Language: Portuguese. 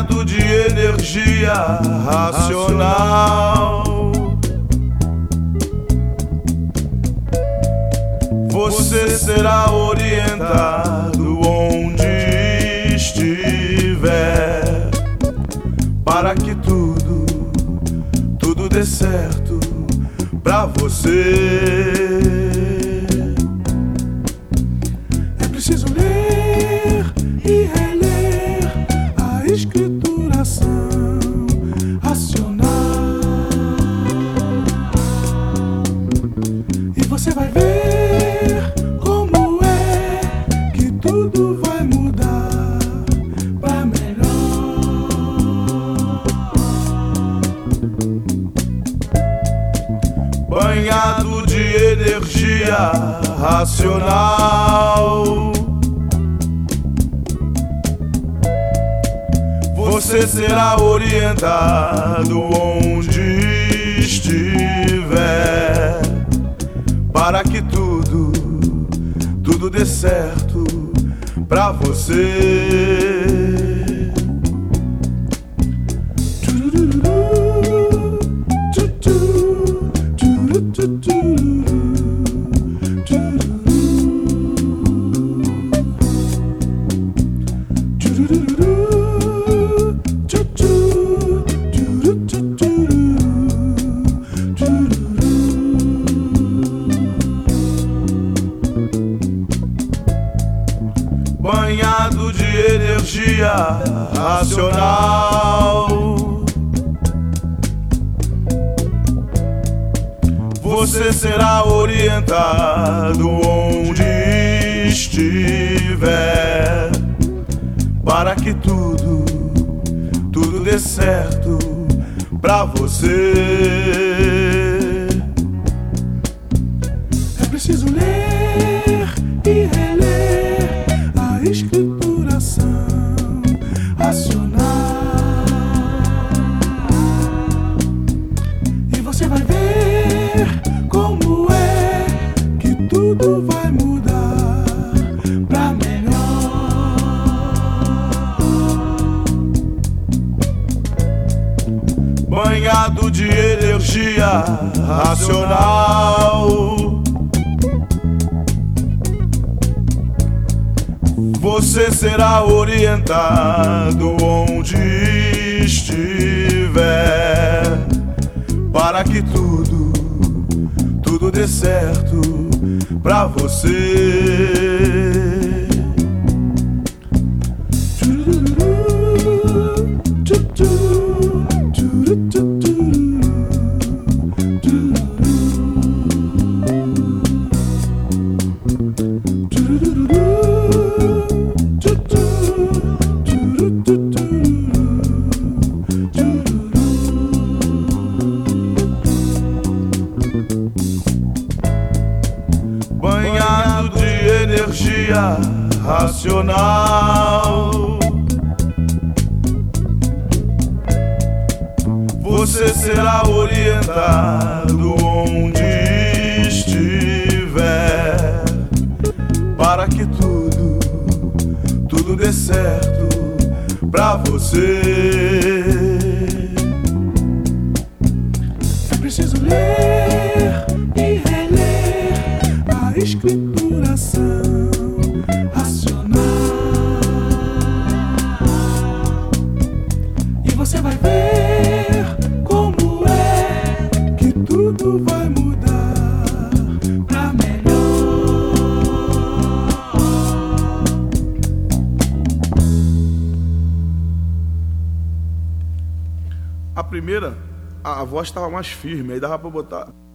banhado de energia racional. Você será orientado onde estiver, para que tudo dê certo pra você. É preciso ler e reler a escrituração racional, e você vai ver como é que tudo vai mudar pra melhor. Banhado de energia racional, você será orientado onde estiver, para que tudo dê certo pra você. Banhado de energia racional, você será orientado onde estiver, para que tudo dê certo pra você. É preciso ler e reler a escrituração racional, e você vai ver como é que tudo vai mudar pra melhor. Banhado de energia racional, você será orientado onde estiver, para que tudo dê certo pra você. Banhado de energia racional, você será orientado onde estiver, para que tudo dê certo pra você. É preciso ler e reler a escrituração racional, e você vai ver como é que tudo vai mudar pra melhor. A primeira, a voz estava mais firme, aí dava pra botar